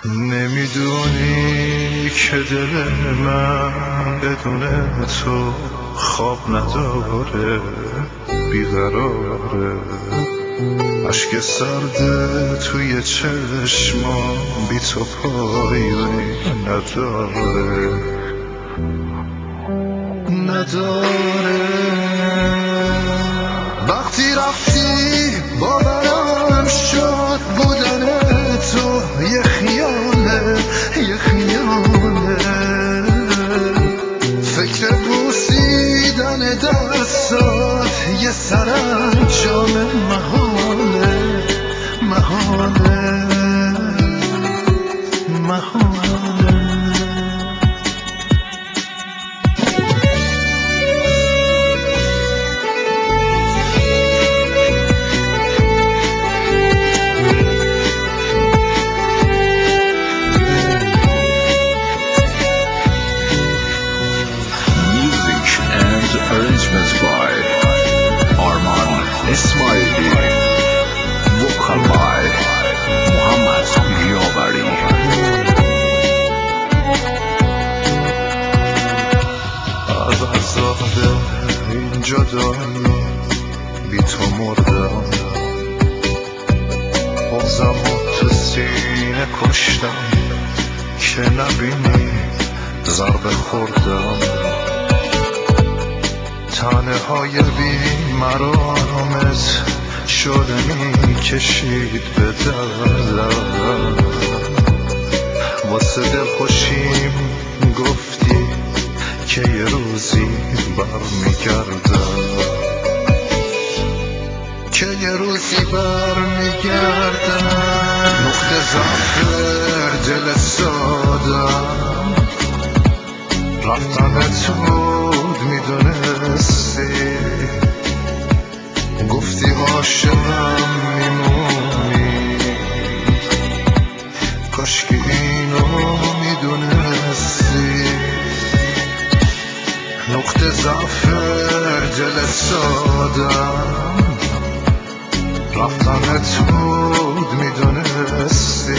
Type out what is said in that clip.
نمیدونی که دل من بدون تو خواب نداره، بیقراره. اشک سرده توی چشمام بی تو پایانی نداره. وقتی رفتی باورم شد بودن تو یه خیاله، یه خیاله. فکر بوسیدن دستات یه سرانجام محاله، محاله، محاله. Arrangements by Arman Ismaili, vocal by Muhammad Yawari. از عذاب این جدایی بی تو مردم، بغضم تو سینه کشتم که نبینی ضربه خوردم. تنهای بی مرامت شده می کشید به دلم. واسه دل خوشیم گفتی که یه روزی برمیگردم، که یه روزی برمیگردم. نقطه ضعف دل سادم رفتنت بود، میدونستی. گفتی عاشقم میمونی، کاشکی اینو میدونستی. نقطه ضعف دل سادم رفتنت بود، میدونستی.